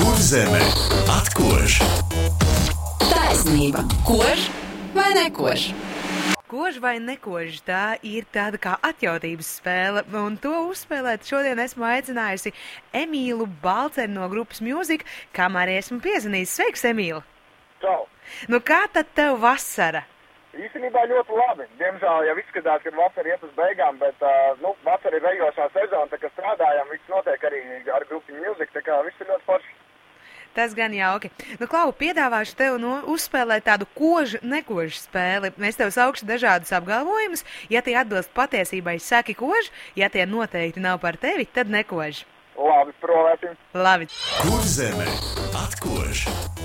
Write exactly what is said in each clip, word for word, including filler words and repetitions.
Kurzeme atkož. Taisnība. Kož vai nekož? Kož vai nekož, tā ir tāda kā atjautības spēle, un to uzspēlēt šodien esmu aicinājusi Emīlu Balceri no grupas Music, kam arī esmu piezvanījis. Sveiks, Emīla! Čau! Nu kā tad tev vasara? Īstenībā ļoti labi. Diemžēl jau izskatās, ka vasara iet uz beigām, bet uh, nu, vasara ir ejošā sezona, tā kā strādājam, viss notiek arī ar grupu Music, tā kā viss ir ļoti forši. Tas gan jauki. Nu, Klau, piedāvāšu tev no, uzspēlēt tādu kožu nekožu spēli. Es tev saukšu dažādus apgalvojumus. Ja tie atbilst patiesībai, saki kožu. Ja tie noteikti nav par tevi, tad nekožu. Labi, provēsim. Labi. Kurzeme atkož.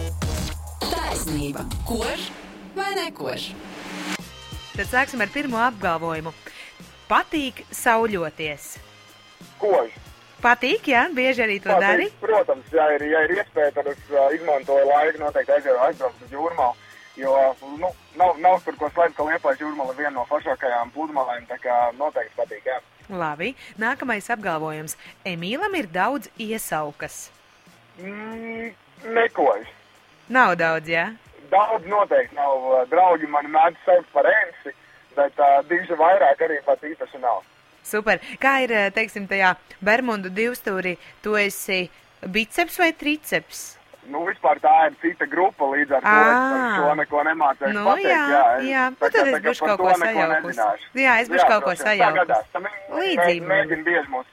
Taisnība. Kož vai nekož? Tad sāksim ar pirmo apgalvojumu. Patīk sauļoties. Kož. Patīk, jā? Bieži arī to Patīk, dari? Protams, ja ir, ja ir iespēja, tad es uh, izmantoju laiku, noteikti aizēju aizbraukt uz Jūrmalu, jo nu, nav, nav tur ko slēpt, ka Liepājas Jūrmala ir viena no foršākajām pludmalēm, tā kā noteikti patīk, jā. Labi. Nākamais apgalvojums. Emīlam ir daudz iesaukas. Mm, nekož. Nav daudz, jā? Daudz noteikti nav. Draugi mani mēdz saukt par ensi, bet uh, diži vairāk arī pat īpaši nav. Super. Kā ir, teiksim, tajā Bermudu divstūrī, tu esi biceps vai triceps? Nu, vispār tā ir cita grupa, līdz ar to À. es par to neko nemācēju Nu, pateikt. jā, jā, es- jā. tā Nu, kā- tad tā es kā bišķi par kaut to ko neko sajaukus. nezināšu. Jā, es bišķi kaut ko droši vien, sajaukus. tā gadās. Tam viņi Līdzība mē- man. mēģina bieži mūs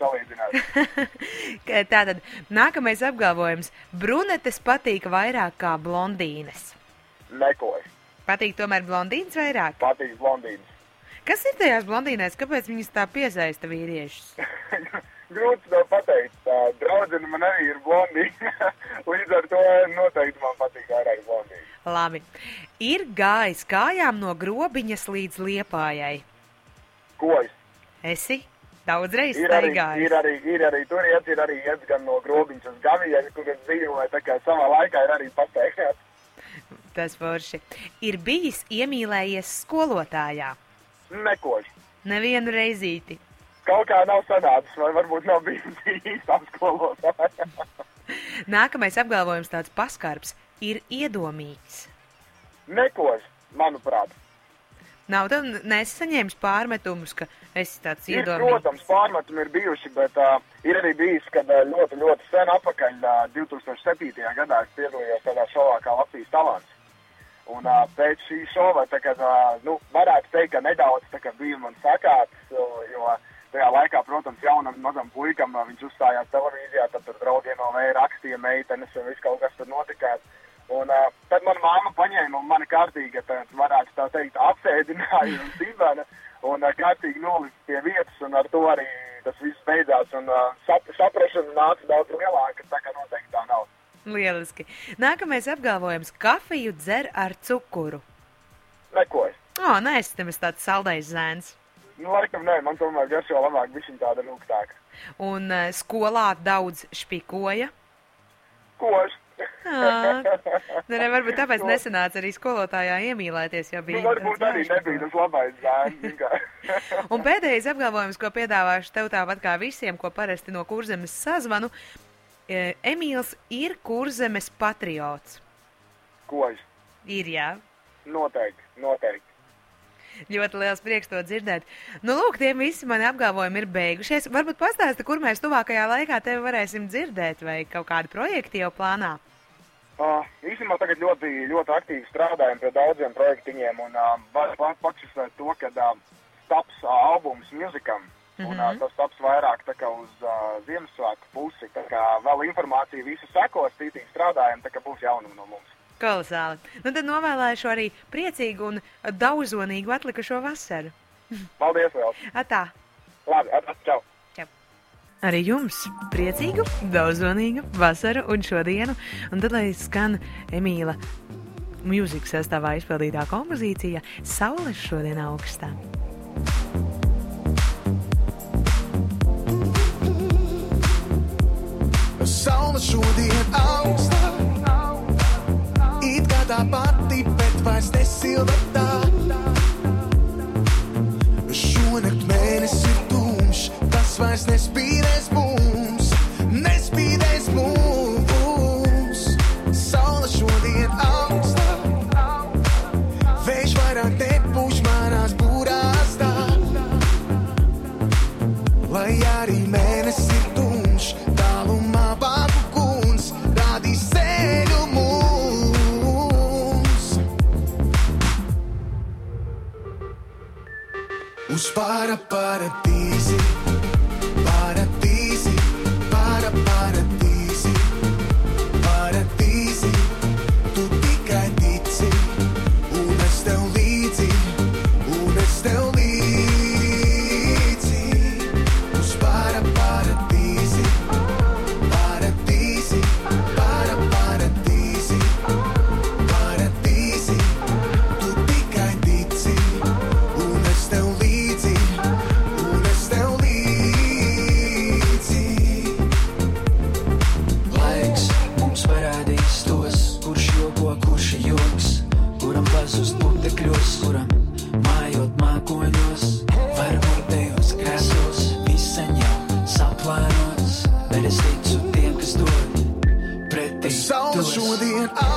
salīdzināt. Tātad, nākamais apgalvojums. Brunetes patīk vairāk kā blondīnes. Nekož. Patīk tomēr blondīnes vairāk? Patīk blondīnas. Kas ir tajās blondīnēs? Kāpēc viņas tā piesaista vīriešus? Grūti to pateikt. Tā draudzene man arī ir blondīna. Līdz ar to noteikti man patīk vairāk blondīna. Labi. Ir gājis kājām no Grobiņas līdz Liepājai. Kož. Esi daudzreiz Ir arī, staigājis? ir arī, ir arī tur iet, ir arī iet gan no Grobiņas uz Gaviju, kur es dzīvoju, tā kā savā laikā ir arī pasteigts. Tas forši. Ir bijis iemīlējies skolotājā. Nekož. Nevienu reizīti. Kaut kā nav sanācis, vai varbūt nav bijusi īstā skolotāja. Nākamais apgalvojums tāds paskarbs. Ir iedomīgs. Nekož, manuprāt. Nav tev nesi saņēmis pārmetumus, ka esi tāds Ir, iedomīgs? protams, pārmetumi ir bijuši, bet uh, ir arī bijis, kad uh, ļoti, ļoti sen apakaļ, uh, divi tūkstoši septītajā gadā es piedalījos tādā šovā kā Latvijas talants. Un uh, pēc šī šova, tā kā, uh, nu, varētu teikt, ka nedaudz tā kā bija man sakāts, jo, jo tajā laikā, protams, jaunam mazam puikam uh, viņš uzstājās televīzijā, tad tur draugiem no vēja rakstīja meitenes un viss kaut kas tur notikās. Un uh, tad mana māma paņēma un mani kārtīgi, tad varētu tā teikt, apsēdināja un dibena un uh, kārtīgi nolika pie vietas, un ar to arī tas viss beidzās, un uh, sap, saprašana nāca daudz lielāka, tā kā noteikti tā nav. Lieliski. Nākamais apgalvojums. Kafiju dzer ar cukuru. Nekož. O, nē, es tam esmu tāds saldais zēns. Nu, laikam nē, man tomēr garšo labāk bišķiņ tāda rūgtāka. Un uh, skolā daudz špikoja. Kož. Ā, nu, ne, varbūt tāpēc nesanāca arī skolotājā iemīlēties, jo Nu, bija... varbūt tāds arī jāšpiko. nebija tas labais zēns. Un pēdējais apgalvojums, ko piedāvāšu tev tāpat kā visiem, ko parasti no Kurzemes sazvanu. E, Emīls ir Kurzemes patriots. Kož. Ir, jā. Noteikti, noteikti. Ļoti liels prieks to dzirdēt. Nu, lūk, tiem visi mani apgalvojumi ir beigušies. Varbūt pastāsti, kur mēs tuvākajā laikā tevi varēsim dzirdēt, vai kaut kādi projekti jau plānā? Uh, īstenībā tagad ļoti, ļoti aktīvi strādājam pie daudziem projektiņiem, un uh, var pakšusēt to, ka uh, taps uh, albums Musicam, un uh, Mhm. tas taps vairāk tā kā uz uh, Ziemassvētku pusi, tā kā vēl informācija visu sekos, cītīgi strādājam, tā kā būs jaunumi no mums. Kolosāli. Nu, tad novēlēšu arī priecīgu un daudzonīgu atlikušo vasaru. Paldies vēl! Atā! Labi, at, at, čau! Arī jums priecīgu, daudzonīgu vasaru un šodienu. Un tad, lai skan Emīla Music sastāvā izpildītā kompozīcija Saule šodien augstā. Saule šodien augstā, it kā tā pati, bet vairs nesilda tā. Šonakt mēnesis ir tumšs, tas vairs nespīdēs mums, nespīdēs mums. para paradīzi, paradīzi, para paradīzi, paradīzi. Tu tikai tici, un es tev līdzi, un es tev līdzi. Uz para paradīzi, paradīzi, para paradīzi, paradīzi. Tu tikai tici, un es tev līdzi, un es tev līdzi. Laiks mums parādīs tos, kurš joko, kurš ir joks, kuram pazust putekļos, kuram mājot mākoņos, varbūt tajos krēslos, viss sen jau saplānots, bet es ticu tiem, kas dod pretī Saule dos. šodien